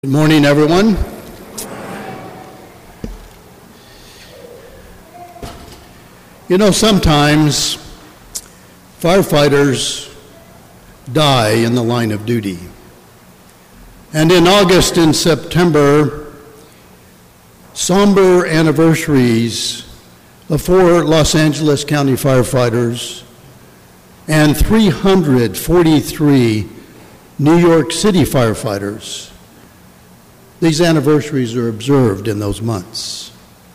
Good morning, everyone. You know, sometimes firefighters die in the line of duty. And in August and September, somber anniversaries of 4 Los Angeles County firefighters and 343 New York City firefighters. These anniversaries are observed in those months.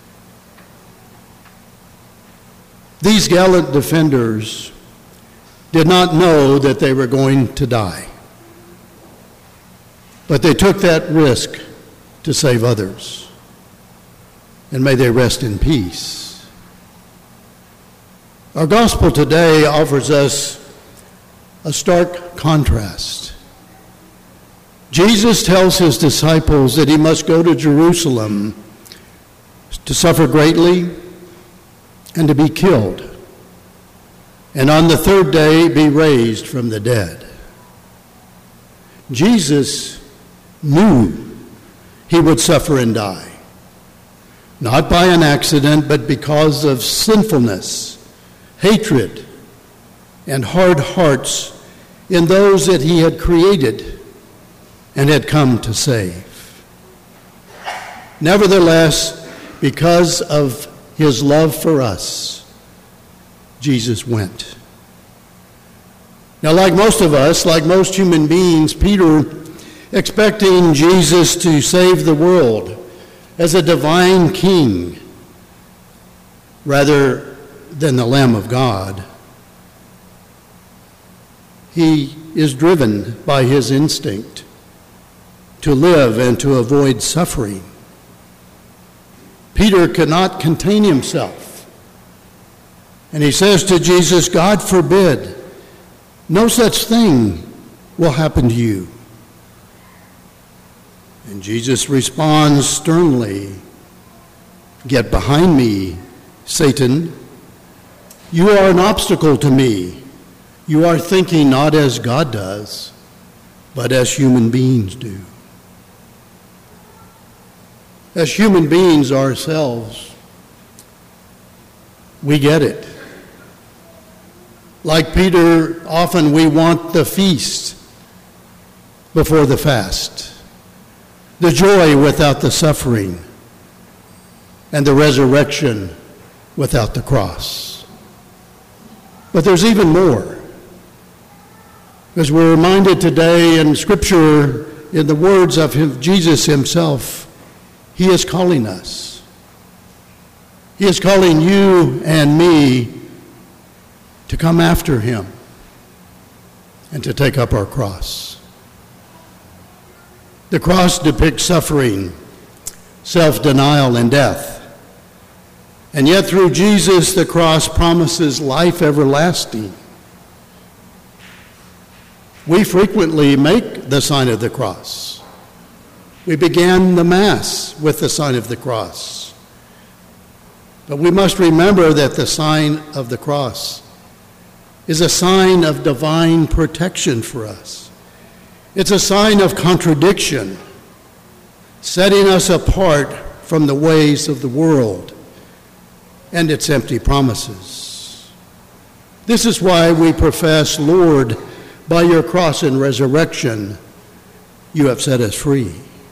These gallant defenders did not know that they were going to die, but they took that risk to save others, and may they rest in peace. Our gospel today offers us a stark contrast. Jesus tells his disciples that he must go to Jerusalem to suffer greatly and to be killed, and on the third day be raised from the dead. Jesus knew he would suffer and die, not by an accident, but because of sinfulness, hatred, and hard hearts in those that he had created and had come to save. Nevertheless, because of his love for us, Jesus went. Now, like most of us, like most human beings, Peter, expecting Jesus to save the world as a divine king rather than the Lamb of God, he is driven by his instinct to live and to avoid suffering. Peter could not contain himself, and he says to Jesus, "God forbid, no such thing will happen to you." And Jesus responds sternly, "Get behind me, Satan. You are an obstacle to me. You are thinking not as God does, but as human beings do." As human beings ourselves, we get it. Like Peter, often we want the feast before the fast, the joy without the suffering, and the resurrection without the cross. But there's even more. As we're reminded today in Scripture, in the words of Jesus himself, he is calling us. He is calling you and me to come after him and to take up our cross. The cross depicts suffering, self-denial, and death. And yet through Jesus, the cross promises life everlasting. We frequently make the sign of the cross. We began the Mass with the sign of the cross. But we must remember that the sign of the cross is a sign of divine protection for us. It's a sign of contradiction, setting us apart from the ways of the world and its empty promises. This is why we profess, "Lord, by your cross and resurrection, you have set us free."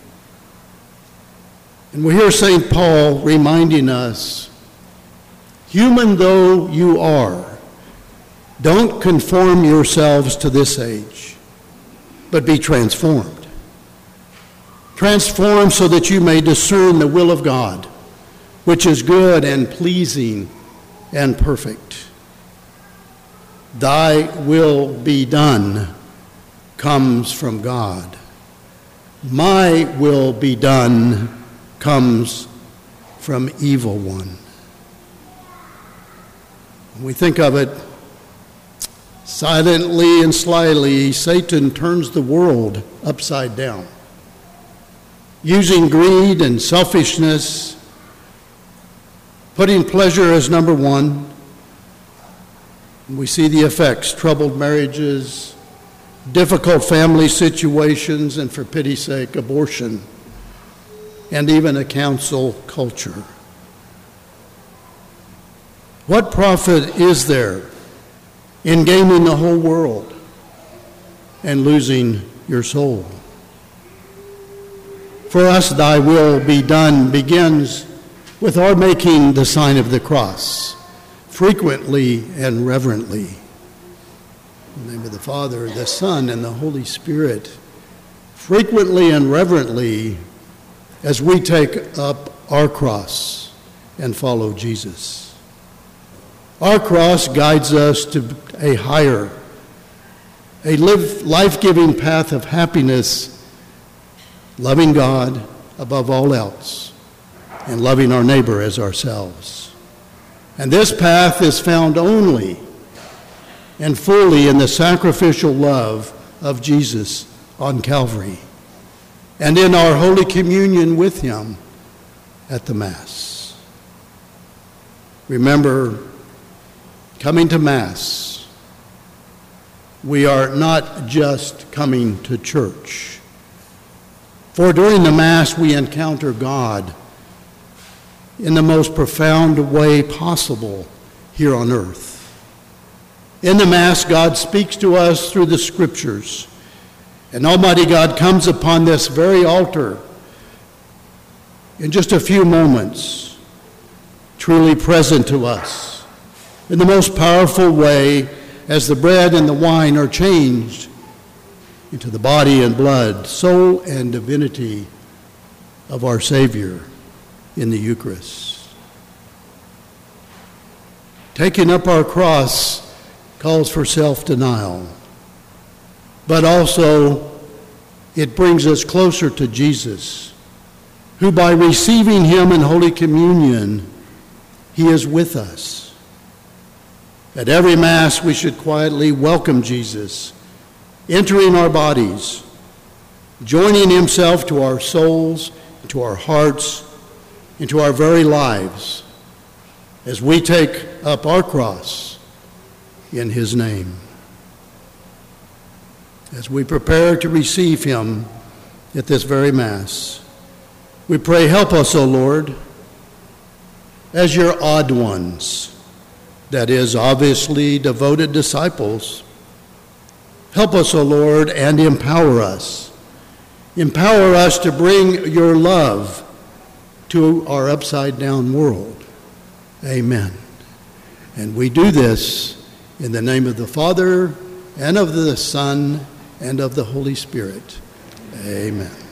And we hear St. Paul reminding us, human though you are, don't conform yourselves to this age, but be transformed. Transformed so that you may discern the will of God, which is good and pleasing and perfect. Thy will be done comes from God. My will be done comes from evil one. When we think of it, silently and slyly, Satan turns the world upside down, using greed and selfishness, putting pleasure as number one. And we see the effects: troubled marriages, difficult family situations, and for pity's sake, abortion, and even a cancel culture. What profit is there in gaining the whole world and losing your soul? For us, thy will be done begins with our making the sign of the cross, frequently and reverently. In the name of the Father, the Son, and the Holy Spirit, frequently and reverently as we take up our cross and follow Jesus. Our cross guides us to a higher, a life-giving path of happiness, loving God above all else, and loving our neighbor as ourselves. And this path is found only and fully in the sacrificial love of Jesus on Calvary and in our Holy Communion with him at the Mass. Remember, coming to Mass, we are not just coming to church. For during the Mass, we encounter God in the most profound way possible here on earth. In the Mass, God speaks to us through the Scriptures, and Almighty God comes upon this very altar in just a few moments, truly present to us in the most powerful way as the bread and the wine are changed into the body and blood, soul and divinity of our Savior in the Eucharist. Taking up our cross calls for self-denial, but also it brings us closer to Jesus, who by receiving him in Holy Communion, he is with us. At every Mass, we should quietly welcome Jesus, entering our bodies, joining himself to our souls, to our hearts, into our very lives, as we take up our cross in his name. As we prepare to receive him at this very Mass, we pray, help us, O Lord, as your odd ones, that is, obviously devoted disciples. Help us, O Lord, and empower us. Empower us to bring your love to our upside-down world. Amen. And we do this in the name of the Father, and of the Son, and of the Holy Spirit. Amen.